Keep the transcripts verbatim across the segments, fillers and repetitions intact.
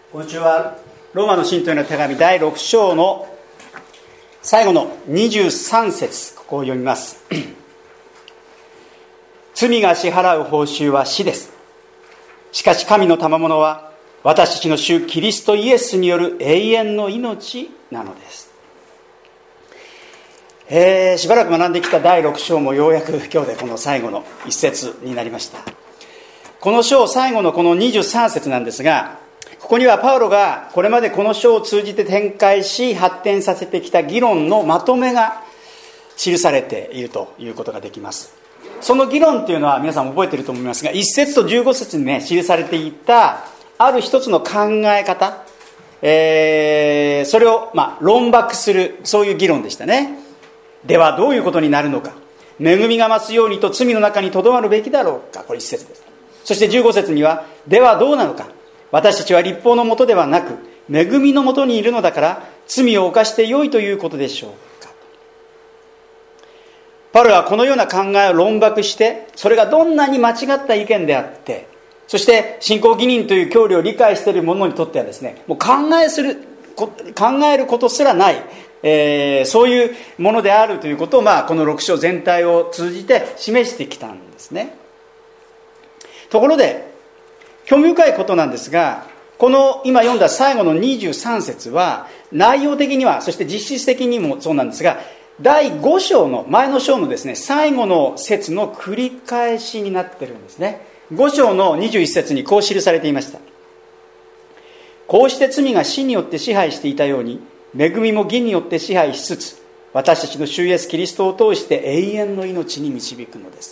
今週はローマの信徒への手紙だいろく章の最後のにじゅうさん節、ここを読みます。罪が支払う報酬は死です。しかし神の賜物は私たちの主キリストイエスによる永遠の命なのです。えー、しばらく学んできただいろく章もようやく今日でこの最後の一節になりました。この章最後のこのにじゅうさん節なんですが、ここにはパウロがこれまでこの章を通じて展開し発展させてきた議論のまとめが記されているということができます。その議論というのは皆さん覚えていると思いますが、いち節とじゅうご節にね記されていたある一つの考え方、えー、それをまあ論駁する、そういう議論でしたね。ではどういうことになるのか、恵みが増すようにと罪の中にとどまるべきだろうか、これいち節です。そしてじゅうご節には、ではどうなのか、私たちは律法のもとではなく恵みのもとにいるのだから罪を犯してよいということでしょうか。パウロはこのような考えを論駁して、それがどんなに間違った意見であって、そして信仰義人という教理を理解している者にとってはですね、もう考えする考えることすらない、えー、そういうものであるということを、まあ、このろく章全体を通じて示してきたんですね。ところで興味深いことなんですが、この今読んだ最後のにじゅうさん節は内容的には、そして実質的にもそうなんですが、だいご章の前の章のですね最後の節の繰り返しになってるんですね。ご章のにじゅういち節にこう記されていました。こうして罪が死によって支配していたように、恵みも義によって支配しつつ、私たちの主イエスキリストを通して永遠の命に導くのです。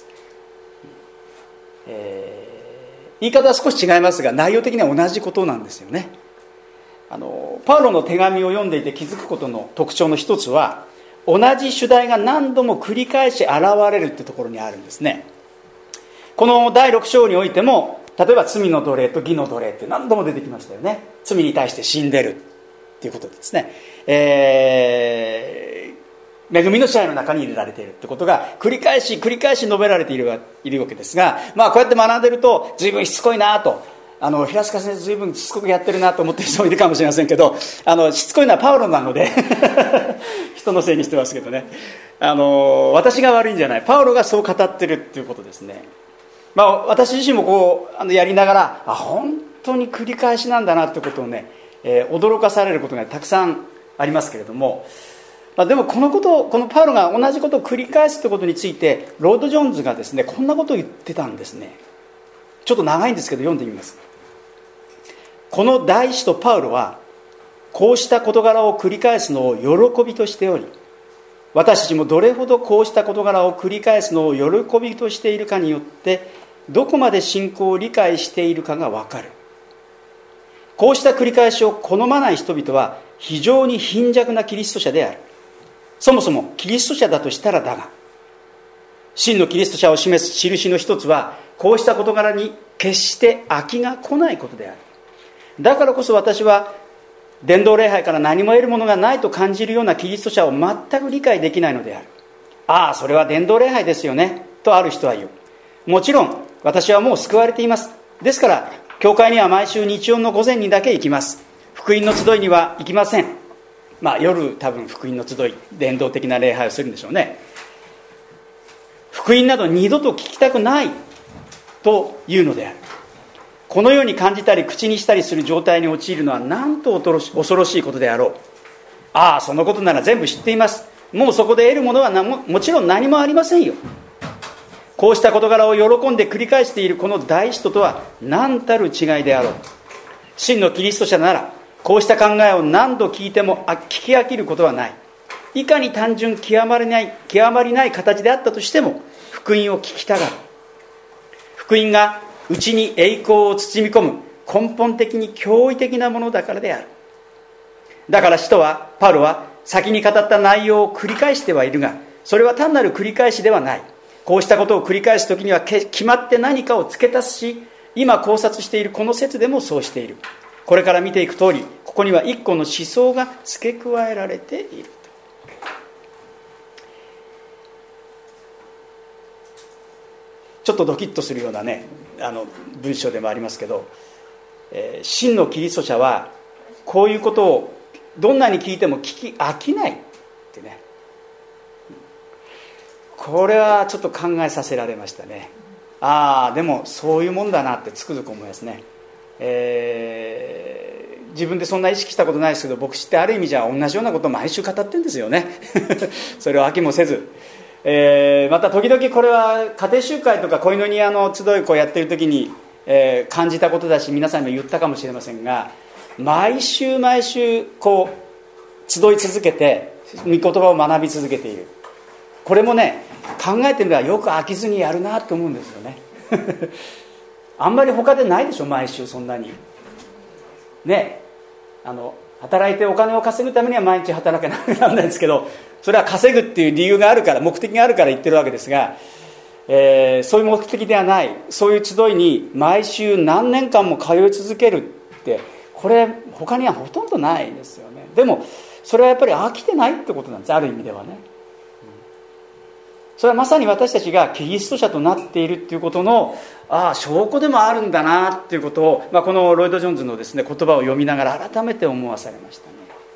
えー言い方は少し違いますが、内容的には同じことなんですよね。あのパウロの手紙を読んでいて気づくことの特徴の一つは、同じ主題が何度も繰り返し現れるというところにあるんですね。このだいろく章においても、例えば罪の奴隷と義の奴隷って何度も出てきましたよね。罪に対して死んでるということですね。えー恵みの支配の中に入れられているということが繰り返し繰り返し述べられているわけですが、まあこうやって学んでいると随分しつこいなと、あの平塚先生随分しつこくやってるなと思っている人もいるかもしれませんけど、あのしつこいのはパウロなので人のせいにしてますけどね、あの私が悪いんじゃない、パウロがそう語ってるっていうことですね。まあ私自身もこうあのやりながら、あ本当に繰り返しなんだなってことをね、えー、驚かされることがたくさんありますけれども、まあ、でもこのことをこのパウロが同じことを繰り返すということについて、ロード・ジョーンズがですねこんなことを言ってたんですね。ちょっと長いんですけど読んでみます。この大使とパウロはこうした事柄を繰り返すのを喜びとしており、私たちもどれほどこうした事柄を繰り返すのを喜びとしているかによってどこまで信仰を理解しているかが分かる。こうした繰り返しを好まない人々は非常に貧弱なキリスト者である。そもそもキリスト者だとしたらだが、真のキリスト者を示す印の一つは、こうした事柄に決して飽きが来ないことである。だからこそ私は伝道礼拝から何も得るものがないと感じるようなキリスト者を全く理解できないのである。ああ、それは伝道礼拝ですよねとある人は言う。もちろん私はもう救われています。ですから教会には毎週日曜の午前にだけ行きます。福音の集いには行きません。まあ夜多分福音の集い、伝道的な礼拝をするんでしょうね。福音など二度と聞きたくないというのである。このように感じたり口にしたりする状態に陥るのはなんと恐ろしいことであろう。ああ、そのことなら全部知っています。もうそこで得るものはももちろん何もありませんよ。こうした事柄を喜んで繰り返しているこの大使徒とは何たる違いであろう。真のキリスト者ならこうした考えを何度聞いても聞き飽きることはない。いかに単純極まりない極まりない形であったとしても福音を聞きたがる。福音が内に栄光を包み込む根本的に驚異的なものだからである。だから使徒はパウロは先に語った内容を繰り返してはいるが、それは単なる繰り返しではない。こうしたことを繰り返すときには決まって何かを付け足すし、今考察しているこの説でもそうしている。これから見ていく通り、ここには一個の思想が付け加えられている。ちょっとドキッとするようなね、あの文章でもありますけど、 えー、真のキリスト者はこういうことをどんなに聞いても聞き飽きないってね、これはちょっと考えさせられましたね。ああ、でもそういうもんだなってつくづく思いますね。えー、自分でそんな意識したことないですけど、牧師ってある意味じゃ同じようなことを毎週語ってるんですよねそれを飽きもせず、えー、また時々これは家庭集会とか恋の庭の集いをやっている時に、えー、感じたことだし、皆さんにも言ったかもしれませんが、毎週毎週こう集い続けて御言葉を学び続けている、これもね、考えてみればよく飽きずにやるなと思うんですよねあんまり他でないでしょ、毎週そんなにね。あの働いてお金を稼ぐためには毎日働けなきゃならないんですけど、それは稼ぐっていう理由があるから、目的があるから言ってるわけですが、えー、そういう目的ではない、そういう集いに毎週何年間も通い続けるって、これ他にはほとんどないですよね。でもそれはやっぱり飽きてないってことなんです、ある意味ではね。それはまさに私たちがキリスト者となっているっていうことのああ証拠でもあるんだなっていうことを、まあ、このロイド・ジョーンズのですね言葉を読みながら改めて思わされましたね。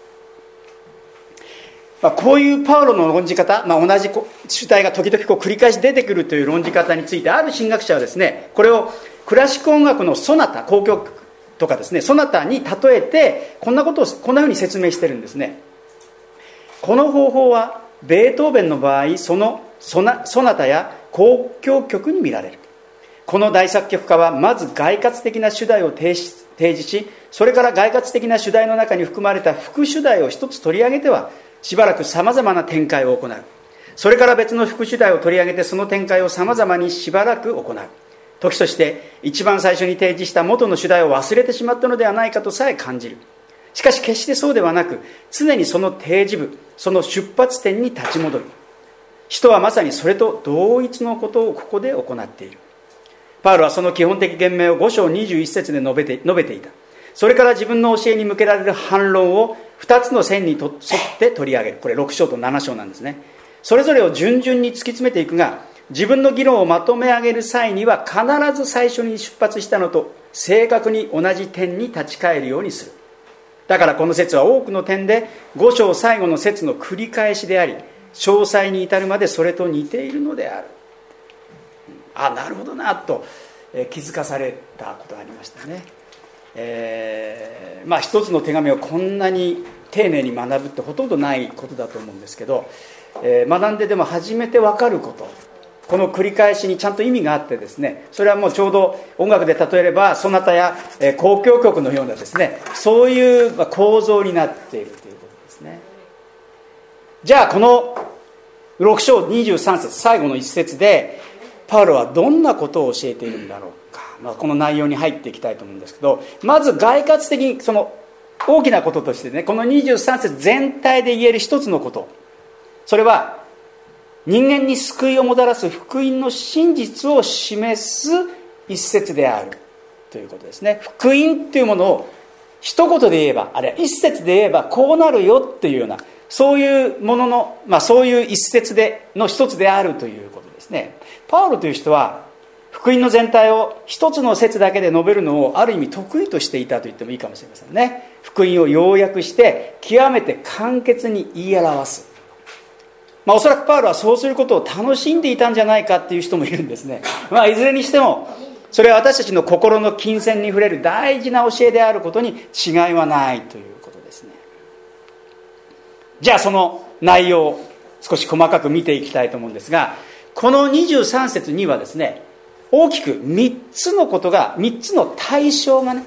まあ、こういうパウロの論じ方、まあ、同じ主体が時々こう繰り返し出てくるという論じ方について、ある神学者はですね、これをクラシック音楽のソナタ、交響曲とかですね、ソナタに例えてこんなことをこんなふうに説明してるんですね。この方法はベートーベンの場合、そのソナ、ソナタや交響曲に見られる。この大作曲家はまず概括的な主題を提示、提示し、それから概括的な主題の中に含まれた副主題を一つ取り上げてはしばらくさまざまな展開を行う。それから別の副主題を取り上げてその展開をさまざまにしばらく行う。時として一番最初に提示した元の主題を忘れてしまったのではないかとさえ感じる。しかし決してそうではなく、常にその提示部、その出発点に立ち戻る。人はまさにそれと同一のことをここで行っている。パウロはその基本的言明をご章にじゅういち節で述べて、述べていた。それから自分の教えに向けられる反論をふたつの線にと沿って取り上げる。これろく章となな章なんですね。それぞれを順々に突き詰めていくが、自分の議論をまとめ上げる際には必ず最初に出発したのと正確に同じ点に立ち返るようにする。だからこの説は多くの点でご章最後の説の繰り返しであり、詳細に至るまでそれと似ているのである。あ、なるほどなと、えー、気づかされたことがありましたね。えー、まあ一つの手紙をこんなに丁寧に学ぶってほとんどないことだと思うんですけど、えー、学んででも初めて分かること、この繰り返しにちゃんと意味があってですね、それはもうちょうど音楽で例えればソナタや、えー、交響曲のようなですね、そういう構造になっているということですね。じゃあこのろく章にじゅうさん節最後の一節でパウロはどんなことを教えているんだろうか、まあ、この内容に入っていきたいと思うんですけど、まず概括的にその大きなこととしてね、このにじゅうさん節全体で言える一つのこと、それは人間に救いをもたらす福音の真実を示す一節であるということですね。福音っていうものを一言で言えば、あるいは一節で言えばこうなるよっていうような、そういうものの、まあ、そういう一節での一つであるということですね。パウロという人は福音の全体を一つの説だけで述べるのをある意味得意としていたと言ってもいいかもしれませんね。福音を要約して極めて簡潔に言い表す。まあ、おそらくパウロはそうすることを楽しんでいたんじゃないかっていう人もいるんですね。まあ、いずれにしてもそれは私たちの心の金銭に触れる大事な教えであることに違いはないということですね。じゃあその内容を少し細かく見ていきたいと思うんですが、このにじゅうさん節にはですね、大きくみっつのことが、みっつの対象がね、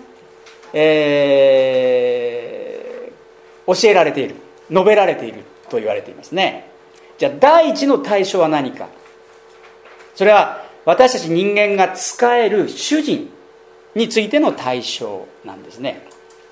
えー、教えられている、述べられていると言われていますね。じゃあ第一の対象は何か。それは私たち人間が使える主人についての対象なんですね。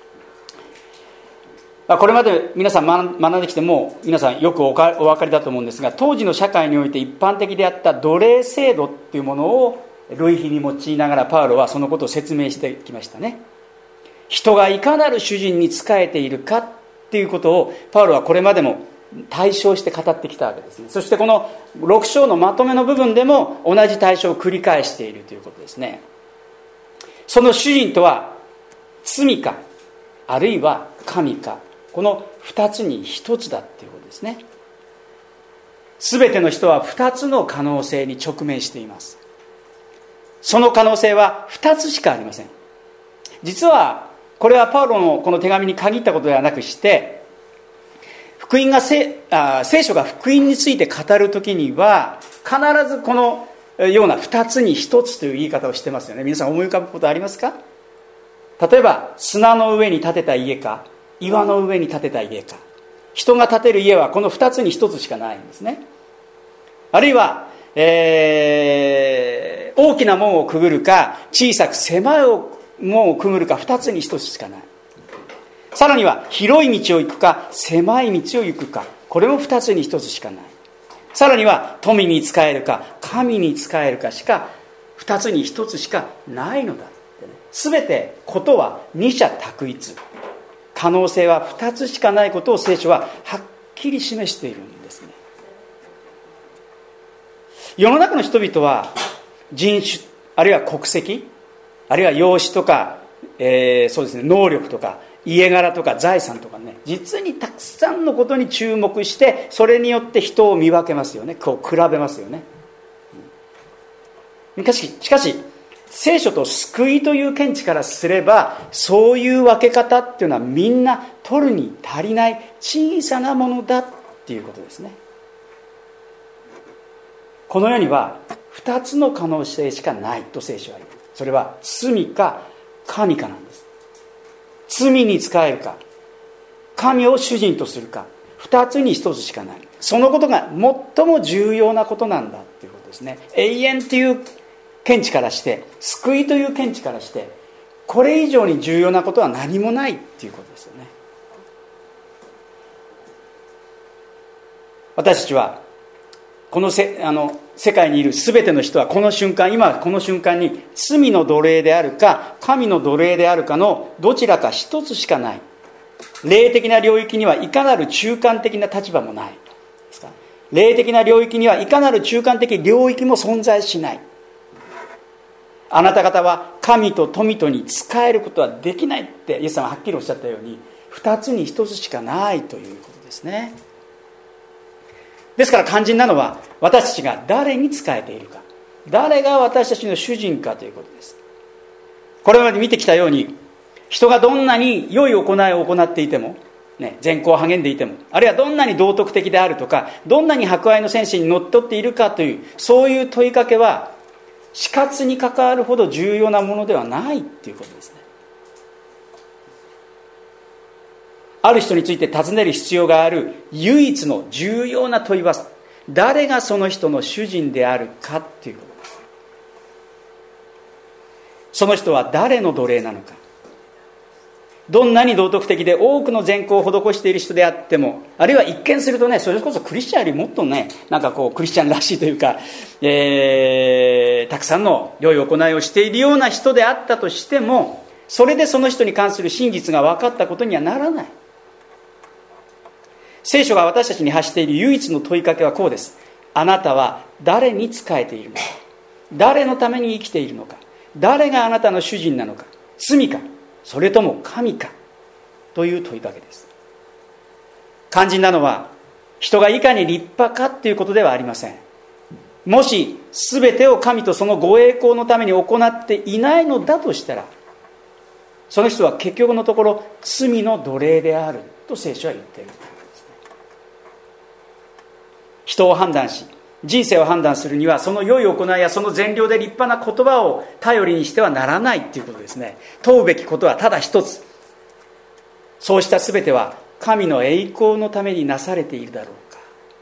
これまで皆さん学んできても皆さんよくお分かりだと思うんですが、当時の社会において一般的であった奴隷制度っていうものを類比に用いながらパウロはそのことを説明してきましたね。人がいかなる主人に仕えているかっていうことをパウロはこれまでも対象して語ってきたわけですね。そしてこのろく章のまとめの部分でも同じ対象を繰り返しているということですね。その主人とは罪かあるいは神か、この二つに一つだっていうことですね。すべての人は二つの可能性に直面しています。その可能性は二つしかありません。実はこれはパウロのこの手紙に限ったことではなくして、福音がせあ聖書が福音について語るときには必ずこのような二つに一つという言い方をしてますよね。皆さん思い浮かぶことありますか？例えば砂の上に建てた家か岩の上に建てた家か、人が建てる家はこの二つに一つしかないんですね。あるいは、えー、大きな門をくぐるか小さく狭い門をくぐるか、二つに一つしかない。さらには広い道を行くか狭い道を行くか、これも二つに一つしかない。さらには富に仕えるか神に仕えるかしか二つに一つしかないのだってね。全てことは二者択一、可能性は二つしかないことを聖書ははっきり示しているんですね。世の中の人々は人種、あるいは国籍、あるいは容姿とか、えー、そうですね、能力とか家柄とか財産とかね、実にたくさんのことに注目して、それによって人を見分けますよね。こう比べますよね。しかし、しかし聖書と救いという見地からすれば、そういう分け方っていうのはみんな取るに足りない小さなものだっていうことですね。この世には二つの可能性しかないと聖書は言う。それは罪か神かなんです。罪に仕えるか神を主人とするか、二つに一つしかない。そのことが最も重要なことなんだっていうことですね。永遠という見地からして、救いという見地からして、これ以上に重要なことは何もないっていうことですよね。私たちはこのせあの世界にいる全ての人はこの瞬間、今この瞬間に罪の奴隷であるか神の奴隷であるかのどちらか一つしかない。霊的な領域にはいかなる中間的な立場もないですか。霊的な領域にはいかなる中間的領域も存在しない。あなた方は神と富とに仕えることはできないってイエス様ははっきりおっしゃったように、二つに一つしかないということですね。ですから肝心なのは、私たちが誰に仕えているか、誰が私たちの主人かということです。これまで見てきたように、人がどんなに良い行いを行っていても、ね、善行を励んでいても、あるいはどんなに道徳的であるとか、どんなに博愛の戦士にのっとっているかという、そういう問いかけは死活に関わるほど重要なものではないということですね。ある人について尋ねる必要がある唯一の重要な問いは、誰がその人の主人であるかということです。その人は誰の奴隷なのか。どんなに道徳的で多くの善行を施している人であっても、あるいは一見するとね、それこそクリスチャンよりもっとね、なんかこうクリスチャンらしいというか、えー、たくさんの良い行いをしているような人であったとしても、それでその人に関する真実が分かったことにはならない。聖書が私たちに発している唯一の問いかけはこうです。あなたは誰に仕えているのか、誰のために生きているのか、誰があなたの主人なのか、罪かそれとも神かという問いかけです。肝心なのは、人がいかに立派かということではありません。もし全てを神とそのご栄光のために行っていないのだとしたら、その人は結局のところ罪の奴隷であると聖書は言っている。人を判断し、人生を判断するには、その良い行いやその善良で立派な言葉を頼りにしてはならないということですね。問うべきことはただ一つ。そうしたすべては神の栄光のためになされているだろうか。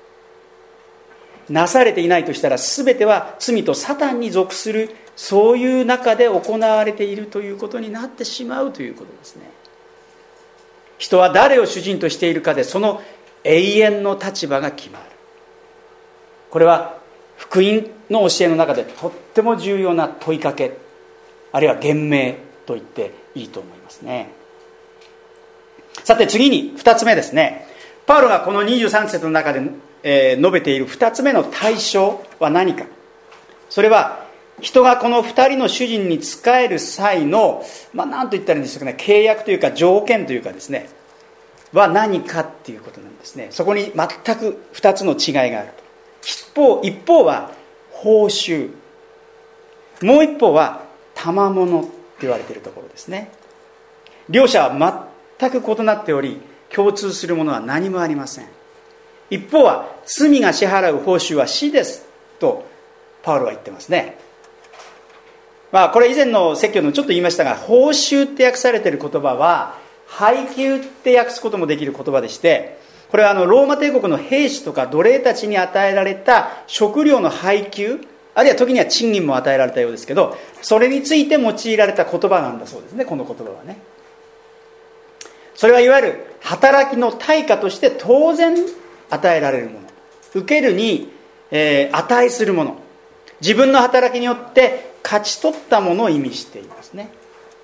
なされていないとしたら、すべては罪とサタンに属する、そういう中で行われているということになってしまうということですね。人は誰を主人としているかで、その永遠の立場が決まる。これは福音の教えの中でとっても重要な問いかけ、あるいは言明と言っていいと思いますね。さて次にふたつめですね。パウロがこのにじゅうさん節の中で、えー、述べているふたつめの対象は何か。それは人がこの二人の主人に仕える際の、まあ何と言ったらいいんでしょうかね、契約というか条件というかですね、は何かっていうことなんですね。そこに全く二つの違いがあると。一方、一方は報酬、もう一方は賜物って言われているところですね。両者は全く異なっており、共通するものは何もありません。一方は罪が支払う報酬は死ですとパウロは言ってますね。まあこれ以前の説教のちょっと言いましたが、報酬って訳されている言葉は配給って訳すこともできる言葉でして、これはあのローマ帝国の兵士とか奴隷たちに与えられた食料の配給、あるいは時には賃金も与えられたようですけど、それについて用いられた言葉なんだそうですね、この言葉はね。それはいわゆる働きの対価として当然与えられるもの、受けるに、えー、値するもの、自分の働きによって勝ち取ったものを意味していますね。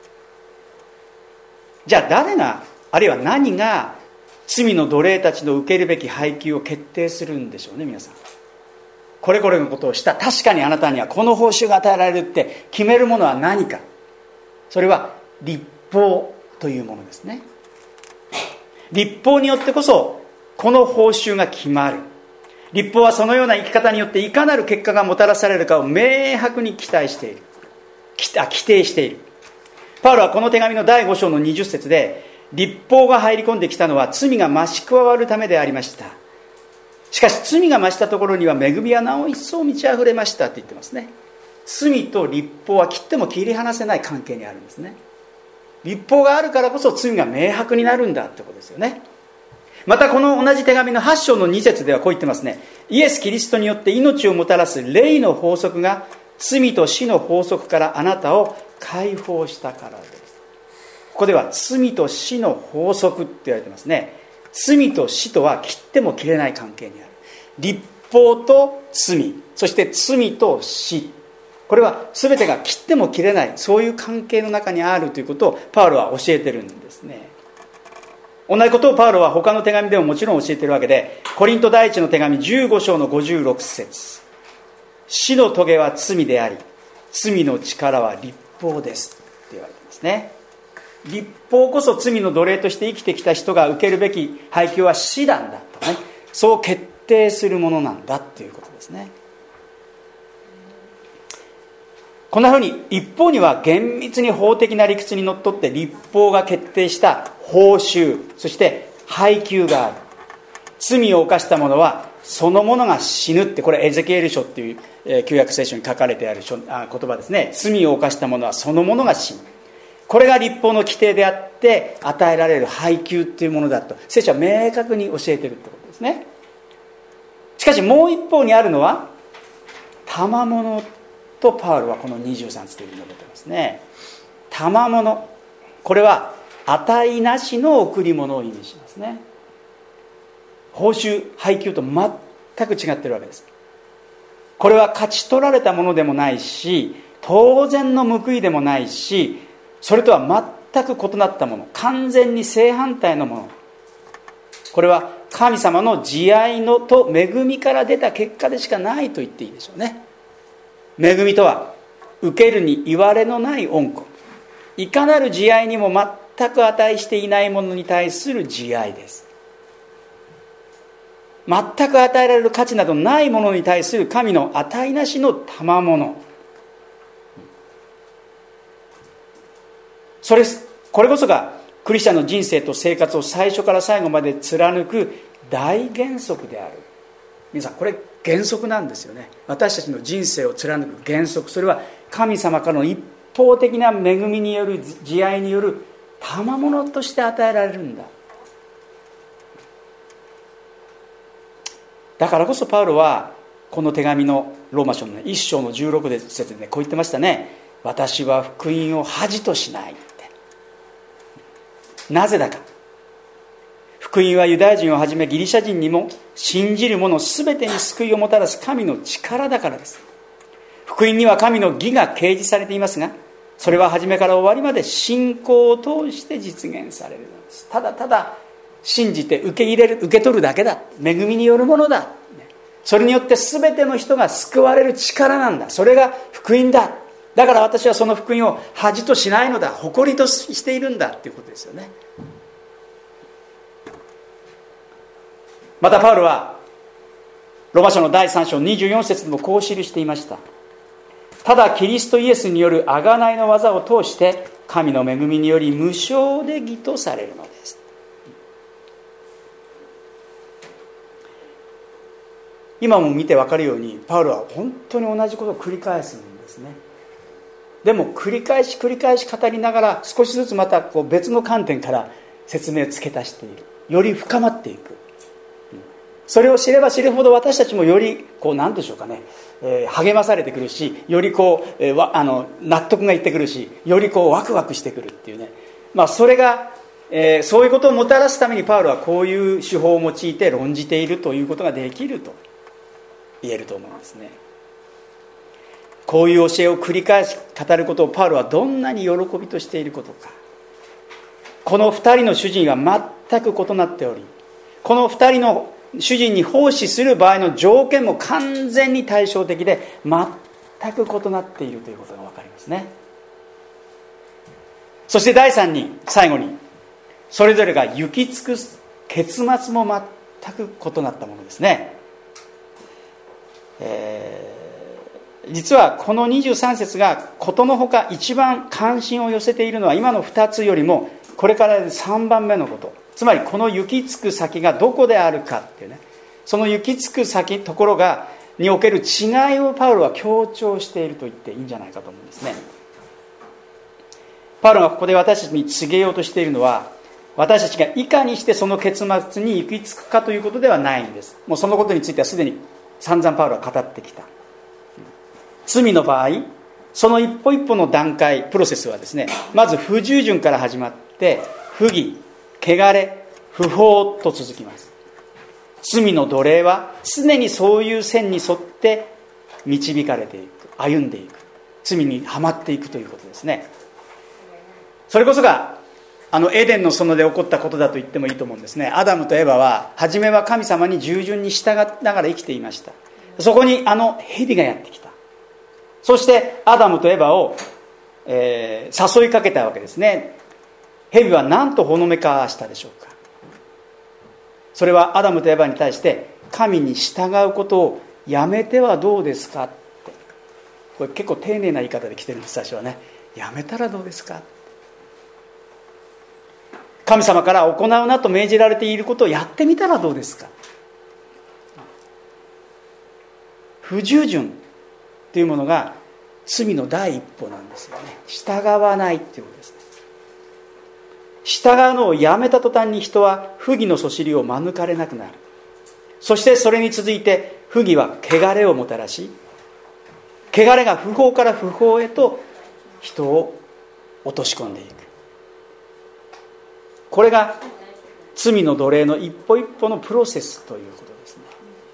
じゃあ誰が、あるいは何が罪の奴隷たちの受けるべき配給を決定するんでしょうね。皆さん、これこれのことをした、確かにあなたにはこの報酬が与えられるって決めるものは何か、それは律法というものですね。律法によってこそこの報酬が決まる。律法はそのような生き方によっていかなる結果がもたらされるかを明白に期待している、あ規定している。パウロはこの手紙のだいご章のにじゅっ節で、律法が入り込んできたのは罪が増し加わるためでありました。しかし罪が増したところには恵みはなお一層満ち溢れましたって言ってますね。罪と律法は切っても切り離せない関係にあるんですね。律法があるからこそ罪が明白になるんだってことですよね。またこの同じ手紙のはち章のに節ではこう言ってますね。イエス・キリストによって命をもたらす霊の法則が罪と死の法則からあなたを解放したからです。ここでは罪と死の法則って言われてますね。罪と死とは切っても切れない関係にある。律法と罪、そして罪と死、これは全てが切っても切れない、そういう関係の中にあるということをパウロは教えてるんですね。同じことをパウロは他の手紙でももちろん教えているわけで、コリント第一の手紙じゅうご章のごじゅうろく節、死の棘は罪であり、罪の力は律法ですって言われてますね。律法こそ罪の奴隷として生きてきた人が受けるべき配給は死なんだとね、そう決定するものなんだっていうことですね。こんなふうに一方には厳密に法的な理屈にのっとって律法が決定した報酬、そして配給がある。罪を犯した者はその者が死ぬって、これエゼキエル書っていう、えー、旧約聖書に書かれてある書あ言葉ですね。罪を犯した者はその者が死ぬ、これが律法の規定であって与えられる配給っていうものだと聖書は明確に教えているってことですね。しかしもう一方にあるのは賜物とパウロはこのにじゅうさん節で述べてますね。賜物、これは値なしの贈り物を意味しますね。報酬、配給と全く違っているわけです。これは勝ち取られたものでもないし、当然の報いでもないし、それとは全く異なったもの、完全に正反対のもの。これは神様の慈愛のと恵みから出た結果でしかないと言っていいでしょうね。恵みとは受けるにいわれのない恩子、いかなる慈愛にも全く値していないものに対する慈愛です。全く与えられる価値などないものに対する神の値なしの賜物、それこれこそがクリスチャンの人生と生活を最初から最後まで貫く大原則である。皆さん、これ原則なんですよね。私たちの人生を貫く原則、それは神様からの一方的な恵みによる慈愛による賜物として与えられるんだ。だからこそパウロはこの手紙のローマ書のいっ章のじゅうろく節で、ね、こう言ってましたね。私は福音を恥としないって。なぜだか、福音はユダヤ人をはじめギリシャ人にも信じる者すべてに救いをもたらす神の力だからです。福音には神の義が掲示されていますが、それは初めから終わりまで信仰を通して実現されるのです。ただただ信じて受け入れる、受け取るだけだ、恵みによるものだ、 それによって全ての人が救われる力なんだ。それが福音だ。だから私はその福音を恥としないのだ、誇りとしているんだっていうことですよね。またパウロはローマ書のだいさん章にじゅうよん節でもこう記していました。ただキリストイエスによる贖いの技を通して神の恵みにより無償で義とされるのです。今も見て分かるようにパウロは本当に同じことを繰り返すんですね。でも繰り返し繰り返し語りながら少しずつまたこう別の観点から説明を付け足している。より深まっていく。それを知れば知るほど私たちもよりこう何でしょうかね、えー、励まされてくるし、よりこう、えー、わあの納得がいってくるし、よりこうワクワクしてくるっていうね、まあ、それが、えー、そういうことをもたらすためにパウロはこういう手法を用いて論じているということができると言えると思うんですね。こういう教えを繰り返し語ることをパウロはどんなに喜びとしていることか。この二人の主人は全く異なっており、この二人の主人に奉仕する場合の条件も完全に対照的で全く異なっているということが分かりますね。そしてだいさんに最後にそれぞれが行き着く結末も全く異なったものですね。えー、実はこのにじゅうさん節がことのほか一番関心を寄せているのは今のふたつよりもこれからさんばんめのこと、つまりこの行き着く先がどこであるかっていうね、その行き着く先ところがにおける違いをパウロは強調していると言っていいんじゃないかと思うんですね。パウロがここで私たちに告げようとしているのは、私たちがいかにしてその結末に行き着くかということではないんです。もうそのことについてはすでに散々パウロは語ってきた。罪の場合、その一歩一歩の段階プロセスはですね、まず不従順から始まって不義、汚れ、不法と続きます。罪の奴隷は常にそういう線に沿って導かれていく、歩んでいく、罪にはまっていくということですね。それこそがあのエデンの園で起こったことだと言ってもいいと思うんですね。アダムとエバは初めは神様に従順に従いながら生きていました。そこにあの蛇がやってきた。そしてアダムとエバを、えー、誘いかけたわけですね。蛇は何とほのめかしたでしょうか。それはアダムとエバに対して神に従うことをやめてはどうですかって、これ結構丁寧な言い方で来てるんです。最初はね、やめたらどうですか。神様から行うなと命じられていることをやってみたらどうですか。不従順というものが罪の第一歩なんですよね。従わないということですね。従うのをやめた途端に人は不義のそしりを免れなくなる。そしてそれに続いて不義は汚れをもたらし、汚れが不法から不法へと人を落とし込んでいく。これが罪の奴隷の一歩一歩のプロセスということですね。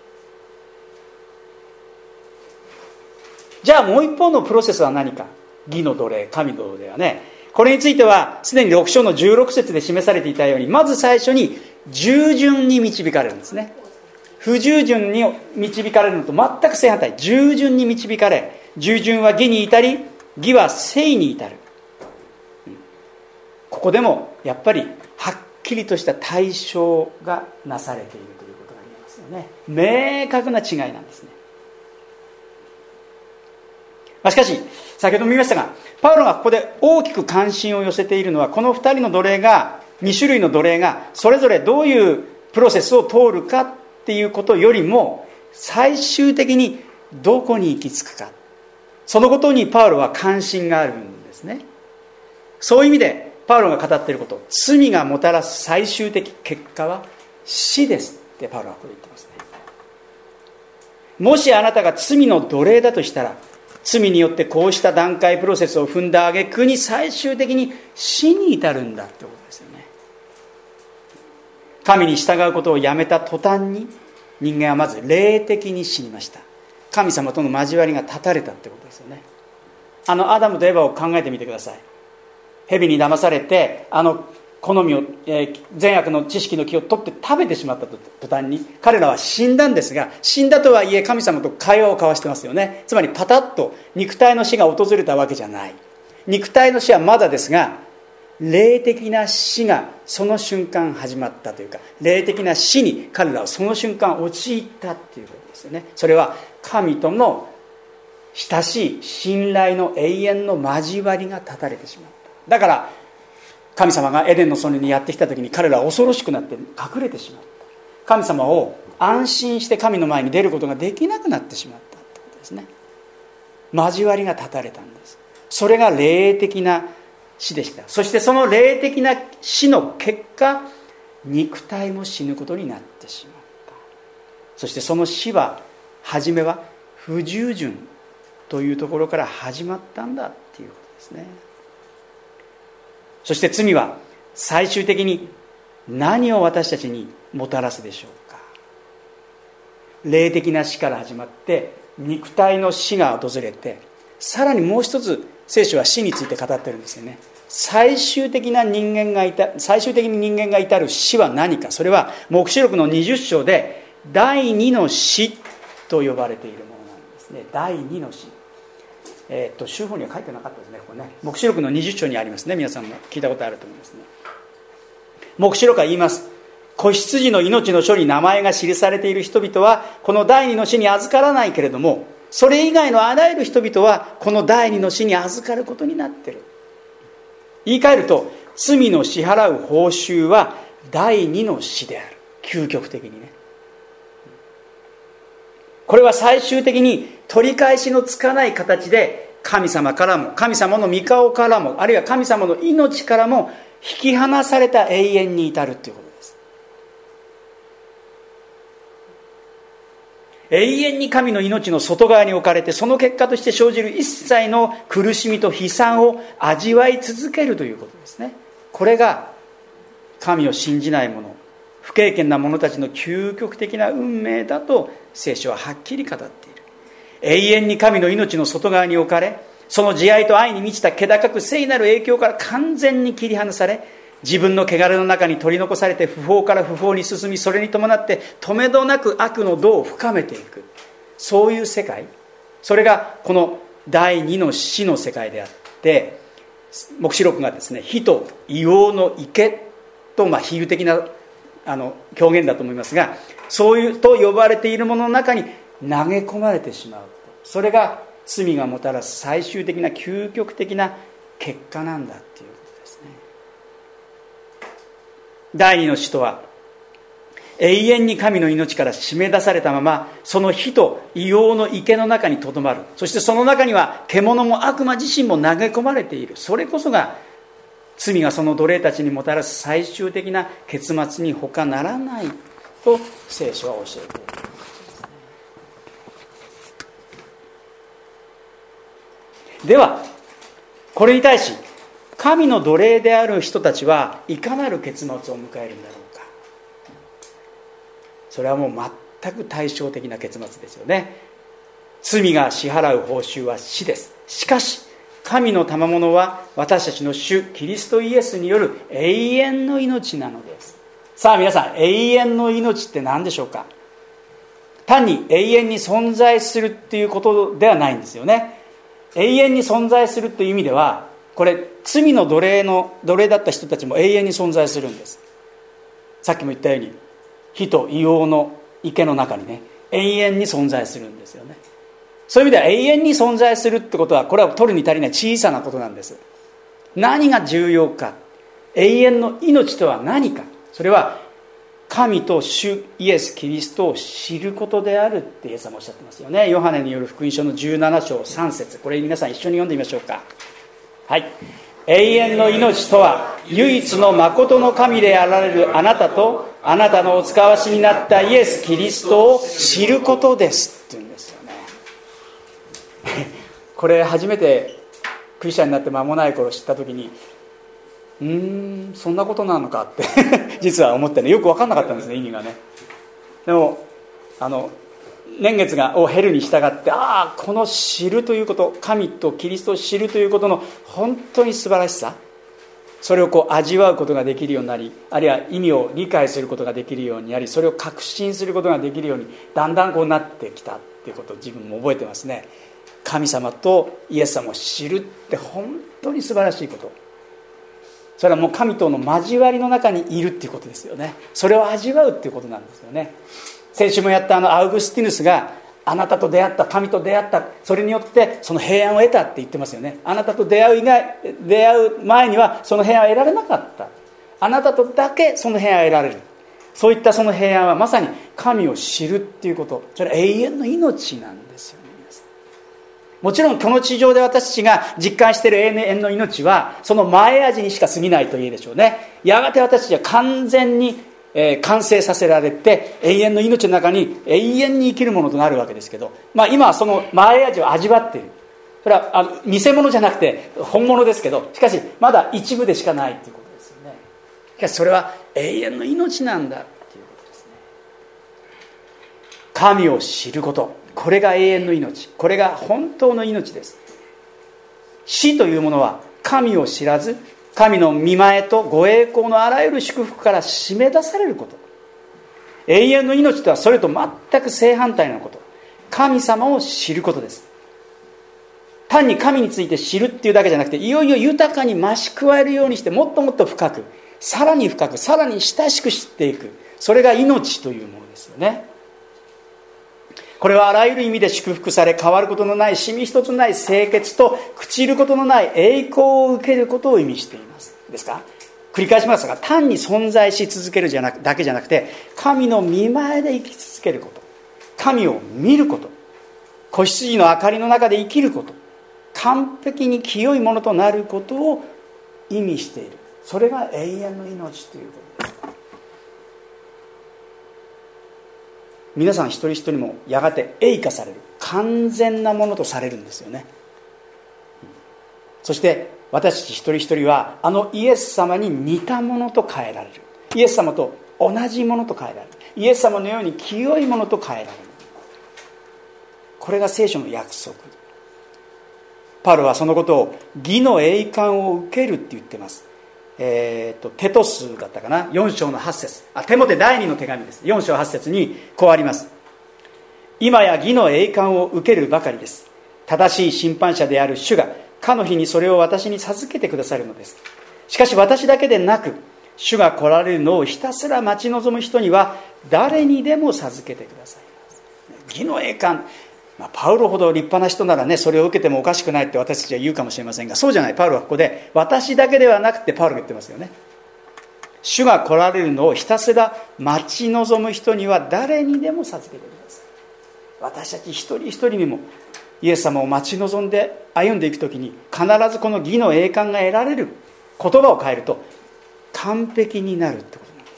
じゃあもう一方のプロセスは何か。義の奴隷、神の奴隷はね、これについてはすでにろく章のじゅうろく節で示されていたように、まず最初に従順に導かれるんですね。不従順に導かれるのと全く正反対。従順に導かれ、従順は義に至り、義は正に至る。ここでもやっぱりはっきりとした対象がなされているということが言えますよね。明確な違いなんですね。しかし先ほども言いましたが、パウロがここで大きく関心を寄せているのは、このふたりの奴隷が、に種類の奴隷がそれぞれどういうプロセスを通るかっていうことよりも、最終的にどこに行き着くか、そのことにパウロは関心があるんですね。そういう意味でパウロが語っていること、罪がもたらす最終的結果は死ですってパウロはここで言ってますね。もしあなたが罪の奴隷だとしたら、罪によってこうした段階プロセスを踏んだ挙句に最終的に死に至るんだってことですよね。神に従うことをやめた途端に人間はまず霊的に死にました。神様との交わりが断たれたってことですよね。あのアダムとエバを考えてみてください。蛇に騙されてあの好みを、えー、善悪の知識の木を取って食べてしまった途端に彼らは死んだんですが、死んだとはいえ神様と会話を交わしてますよね。つまりパタッと肉体の死が訪れたわけじゃない。肉体の死はまだですが、霊的な死がその瞬間始まったというか、霊的な死に彼らはその瞬間陥ったということですよね。それは神との親しい信頼の永遠の交わりが断たれてしまった。だから神様がエデンの園にやってきた時に彼らは恐ろしくなって隠れてしまった。神様を安心して神の前に出ることができなくなってしまったということですね。交わりが断たれたんです。それが霊的な死でした。そしてその霊的な死の結果、肉体も死ぬことになってしまった。そしてその死は初めは不従順というところから始まったんだっていうことですね。そして罪は最終的に何を私たちにもたらすでしょうか。霊的な死から始まって肉体の死が訪れて、さらにもう一つ聖書は死について語ってるんですよね。最終的な人間がいた最終的に人間が至る死は何か。それは黙示録のにじゅっ章で第二の死と呼ばれているものなんですね。第二の死、えー、っと修法には書いてなかったですね。ここね、黙示録のにじゅっ章にありますね。皆さんも聞いたことあると思いますね。黙示録は言います。子羊の命の書に名前が記されている人々はこの第二の死に預からないけれども、それ以外のあらゆる人々はこの第二の死に預かることになっている。言い換えると、罪の支払う報酬は第二の死である。究極的にね。これは最終的に取り返しのつかない形で神様からも、神様の御顔からも、あるいは神様の命からも引き離された永遠に至るということです。永遠に神の命の外側に置かれて、その結果として生じる一切の苦しみと悲惨を味わい続けるということですね。これが神を信じない者、不経験な者たちの究極的な運命だと聖書ははっきり語っている。永遠に神の命の外側に置かれ、その慈愛と愛に満ちた気高く聖なる影響から完全に切り離され、自分の汚れの中に取り残されて不法から不法に進み、それに伴って止めどなく悪の道を深めていく、そういう世界、それがこの第二の死の世界であって、黙示録がですね、火と硫黄の池と、まあ比喩的なあの表現だと思いますが、そういうと呼ばれているものの中に投げ込まれてしまう。それが罪がもたらす最終的な究極的な結果なんだっていうことですね。第二の死とは、永遠に神の命から締め出されたまま、その火と硫黄の池の中にとどまる。そしてその中には獣も悪魔自身も投げ込まれている。それこそが罪がその奴隷たちにもたらす最終的な結末に他ならないと聖書は教えている。ではこれに対し神の奴隷である人たちはいかなる結末を迎えるんだろうか。それはもう全く対照的な結末ですよね。罪が支払う報酬は死です。しかし神の賜物は私たちの主キリストイエスによる永遠の命なのです。さあ皆さん、永遠の命って何でしょうか。単に永遠に存在するっていうことではないんですよね。永遠に存在するという意味では、これ罪の奴隷の奴隷だった人たちも永遠に存在するんです。さっきも言ったように火と硫黄の池の中にね、永遠に存在するんですよね。そういう意味では永遠に存在するってことは、これは取るに足りない小さなことなんです。何が重要か、永遠の命とは何か、それは神と主イエス・キリストを知ることであるってイエス様おっしゃってますよね。ヨハネによる福音書のじゅうなな章さん節、これ皆さん一緒に読んでみましょうか。はい。永遠の命とは唯一の誠の神であられるあなたとあなたのお使わしになったイエス・キリストを知ることですって言うんですよね。これ初めてクリスチャンになって間もない頃知った時に、うーんそんなことなのかって実は思ってね、よく分かんなかったんですね、意味がね。でもあの年月がを経るに従って、ああこの知るということ、神とキリストを知るということの本当に素晴らしさ、 それをこう味わうことができるようになり、あるいは意味を理解することができるようになり、それを確信することができるようにだんだんこうなってきたっていうことを自分も覚えてますね。神様とイエス様を知るって本当に素晴らしいこと。それはもう神との交わりの中にいるっていうことですよね。それを味わうっていうことなんですよね。先週もやったあのアウグスティヌスがあなたと出会った、神と出会った、それによってその平安を得たって言ってますよね。あなたと出会う以外、出会う前にはその平安を得られなかった。あなたとだけその平安を得られる。そういったその平安はまさに神を知るっていうこと。それは永遠の命なんですよね。もちろんこの地上で私たちが実感している永遠の命はその前味にしか過ぎないと言えでしょうね。やがて私たちは完全に、えー、完成させられて永遠の命の中に永遠に生きるものとなるわけですけど、まあ、今はその前味を味わっている。それはあの偽物じゃなくて本物ですけど、しかしまだ一部でしかないということですよね。しかしそれは永遠の命なんだということですね。神を知ること、これが永遠の命、これが本当の命です。死というものは神を知らず、神の御前とご栄光のあらゆる祝福から締め出されること。永遠の命とはそれと全く正反対なこと。神様を知ることです。単に神について知るっていうだけじゃなくて、いよいよ豊かに増し加えるようにして、もっともっと深く、さらに深く、さらに親しく知っていく。それが命というものですよね。これはあらゆる意味で祝福され、変わることのない、シミ一つない清潔と朽ちることのない栄光を受けることを意味していますですか。繰り返しますが、単に存在し続けるじゃなくだけじゃなくて、神の御前で生き続けること、神を見ること、子羊の明かりの中で生きること、完璧に清いものとなることを意味している。それが永遠の命ということです。皆さん一人一人もやがて栄華される、完全なものとされるんですよね。そして私たち一人一人はあのイエス様に似たものと変えられる。イエス様と同じものと変えられる。イエス様のように清いものと変えられる。これが聖書の約束。パウロはそのことを義の栄冠を受けるって言ってます。えー、とテトスだったかな、よん章のはち節、あテモテ第二の手紙です。よん章はち節にこうあります。今や義の栄冠を受けるばかりです。正しい審判者である主がかの日にそれを私に授けてくださるのです。しかし私だけでなく、主が来られるのをひたすら待ち望む人には誰にでも授けてくださいます。義の栄冠、まあ、パウロほど立派な人ならね、それを受けてもおかしくないって私たちは言うかもしれませんが、そうじゃない。パウロはここで私だけではなくて、パウロが言ってますよね。主が来られるのをひたすら待ち望む人には誰にでも授けてください。私たち一人一人にもイエス様を待ち望んで歩んでいくときに、必ずこの義の栄冠が得られる。言葉を変えると完璧になるってことなんです。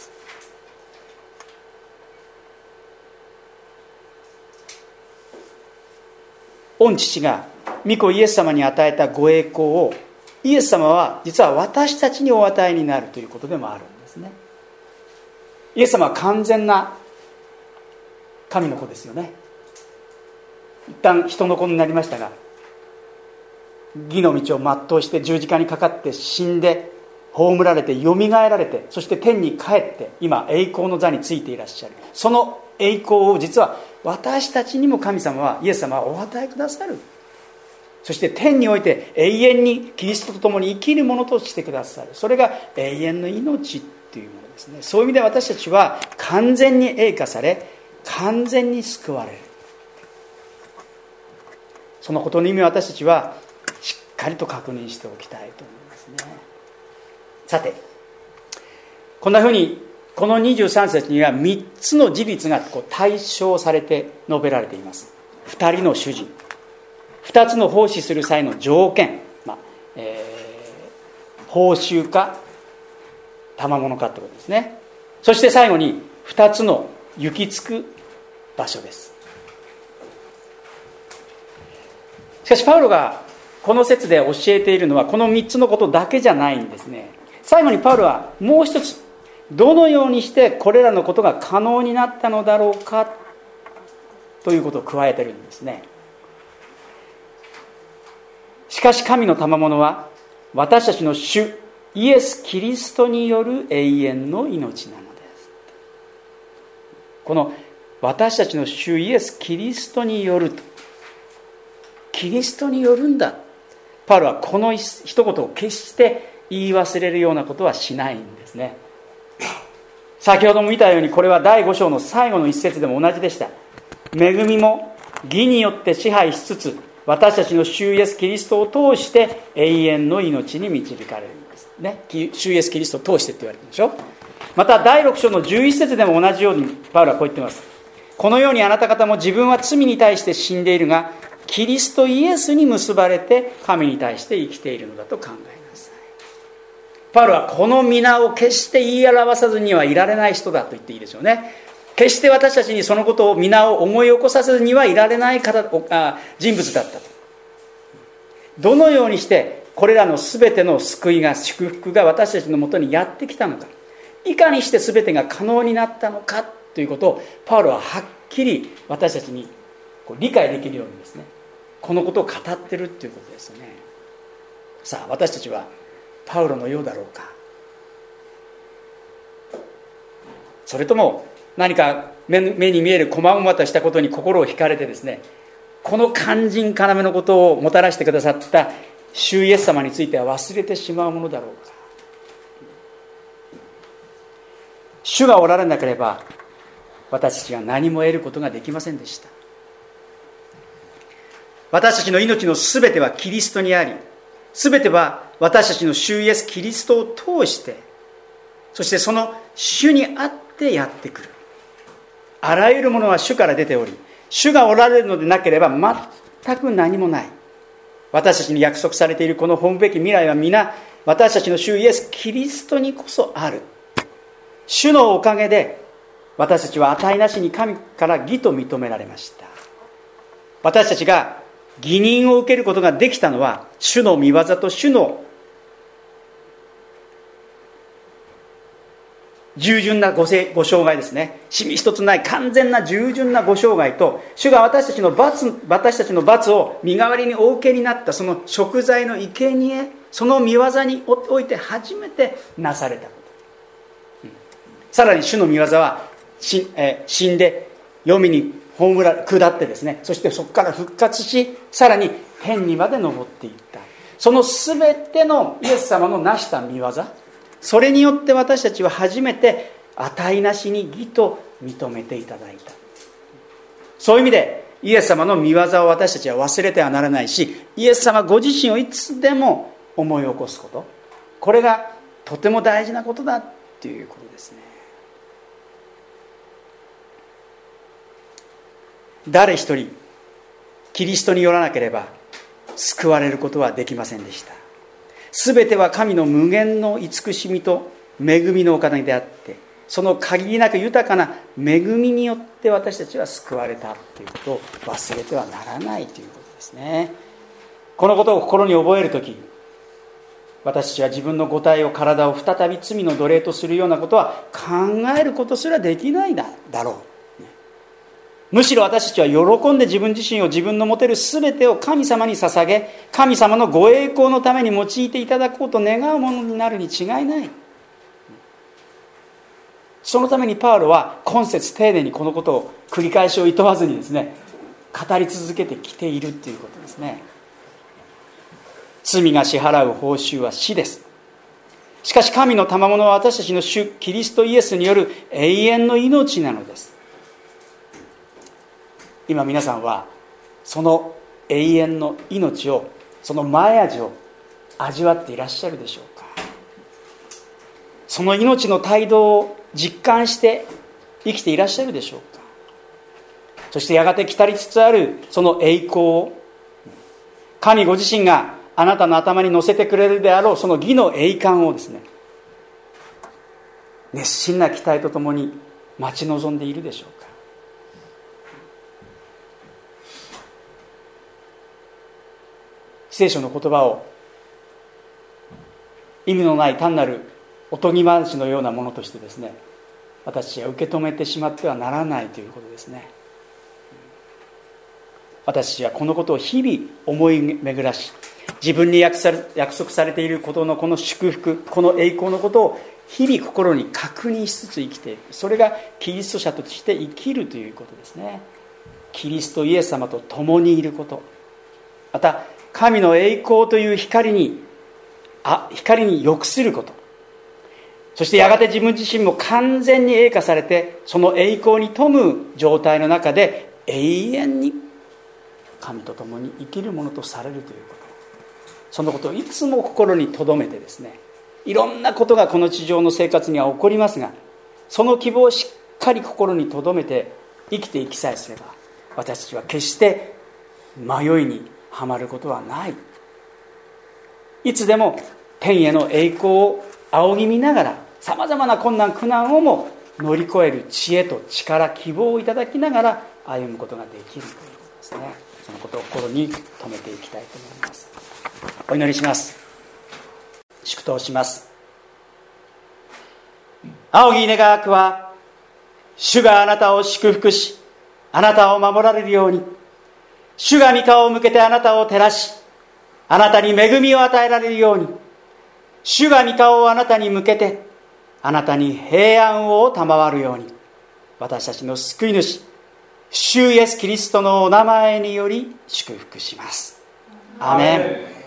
御父が御子イエス様に与えたご栄光をイエス様は実は私たちにお与えになるということでもあるんですね。イエス様は完全な神の子ですよね。一旦人の子になりましたが、義の道を全うして十字架にかかって死んで葬られてよみがえられて、そして天に帰って今栄光の座についていらっしゃる。その栄光を実は私たちにも神様は、イエス様はお与えくださる。そして天において永遠にキリストと共に生きるものとしてくださる。それが永遠の命っていうものですね。そういう意味で私たちは完全に栄華され、完全に救われる。そのことの意味を私たちはしっかりと確認しておきたいと思いますね。さて、こんなふうにこのにじゅうさん節にはみっつの事実がこう対象されて述べられています。ふたりの主人、ふたつの奉仕する際の条件、まあえー、報酬か賜物かということですね。そして最後にふたつの行き着く場所です。しかしパウロがこの説で教えているのはこのみっつのことだけじゃないんですね。最後にパウロはもう一つ、どのようにしてこれらのことが可能になったのだろうかということを加えているんですね。しかし神の賜物は私たちの主イエス・キリストによる永遠の命なのです。この私たちの主イエス・キリストによると、キリストによるんだ。パウロはこの一言を決して言い忘れるようなことはしないんですね。先ほども見たように、これはだいご章の最後の一節でも同じでした。恵みも義によって支配しつつ、私たちの主イエス・キリストを通して永遠の命に導かれるんですね。主イエス・キリストを通してって言われてるでしょ。まただいろく章のじゅういち節でも同じようにパウロはこう言っています。このようにあなた方も自分は罪に対して死んでいるが、キリストイエスに結ばれて神に対して生きているのだと考えなさい。パウロはこの皆を決して言い表さずにはいられない人だと言っていいでしょうね。決して私たちにそのことを皆を思い起こさせずにはいられない方あ人物だったと。どのようにしてこれらの全ての救いが祝福が私たちのもとにやってきたのか、いかにして全てが可能になったのかということをパウロははっきり私たちにこう理解できるようにですね、このことを語ってるということですよね。さあ、私たちはパウロのようだろうか。それとも何か 目, 目に見える細々としたことに心を惹かれてですね、この肝心要のことをもたらしてくださった主イエス様については忘れてしまうものだろうか。主がおられなければ私たちが何も得ることができませんでした。私たちの命のすべてはキリストにあり、すべては私たちの主イエスキリストを通して、そしてその主にあってやってくる。あらゆるものは主から出ており、主がおられるのでなければ全く何もない。私たちに約束されているこの褒むべき未来は皆私たちの主イエスキリストにこそある。主のおかげで私たちは値なしに神から義と認められました。私たちが義人を受けることができたのは主の御業と主の従順な ご, ご生涯ですね。しみ一つない完全な従順なご生涯と、主が私たちの罰私たちの罰を身代わりにお受けになったその贖罪の生贄、その御業において初めてなされたこと、うん、さらに主の御業は 死,、えー、死んで黄泉に葬ら下ってですね、そしてそこから復活し、さらに天にまで昇っていった。その全てのイエス様の成した御業、それによって私たちは初めて値なしに義と認めていただいた。そういう意味でイエス様の御業を私たちは忘れてはならないし、イエス様ご自身をいつでも思い起こすこと、これがとても大事なことだということですね。誰一人キリストによらなければ救われることはできませんでした。すべては神の無限の慈しみと恵みのおかげであって、その限りなく豊かな恵みによって私たちは救われたということを忘れてはならないということですね。このことを心に覚えるとき、私たちは自分の五体を体を再び罪の奴隷とするようなことは考えることすらできないだろう。むしろ私たちは喜んで自分自身を自分の持てるすべてを神様に捧げ、神様のご栄光のために用いていただこうと願うものになるに違いない。そのためにパウロは今節丁寧にこのことを繰り返しをいとわずにですね、語り続けてきているということですね。罪が支払う報酬は死です。しかし神の賜物は私たちの主キリストイエスによる永遠の命なのです。今皆さんはその永遠の命を、その前味を味わっていらっしゃるでしょうか。その命の態度を実感して生きていらっしゃるでしょうか。そしてやがて来たりつつあるその栄光を、神ご自身があなたの頭に乗せてくれるであろうその義の栄冠をですね、熱心な期待とともに待ち望んでいるでしょうか。聖書の言葉を意味のない単なるおとぎ話のようなものとしてですね、私は受け止めてしまってはならないということですね。私はこのことを日々思い巡らし、 自分に約束されていることのこの祝福、この栄光のことを日々心に確認しつつ生きていく。それがキリスト者として生きるということですね。キリストイエス様と共にいること、また神の栄光という光にあ光に浴すること、そしてやがて自分自身も完全に栄華されて、その栄光に富む状態の中で永遠に神と共に生きるものとされるということ、そのことをいつも心に留めてですね、いろんなことがこの地上の生活には起こりますが、その希望をしっかり心に留めて生きていきさえすれば、私たちは決して迷いにはまることはない。いつでも天への栄光を仰ぎ見ながら、さまざまな困難苦難をも乗り越える知恵と力、希望をいただきながら歩むことができるということですね。そのことを心に留めていきたいと思います。お祈りします。祝祷します。仰ぎ願わくは、主があなたを祝福し、あなたを守られるように、主が御顔を向けてあなたを照らし、あなたに恵みを与えられるように、主が御顔をあなたに向けて、あなたに平安を賜るように、私たちの救い主、主イエスキリストのお名前により祝福します。アーメン。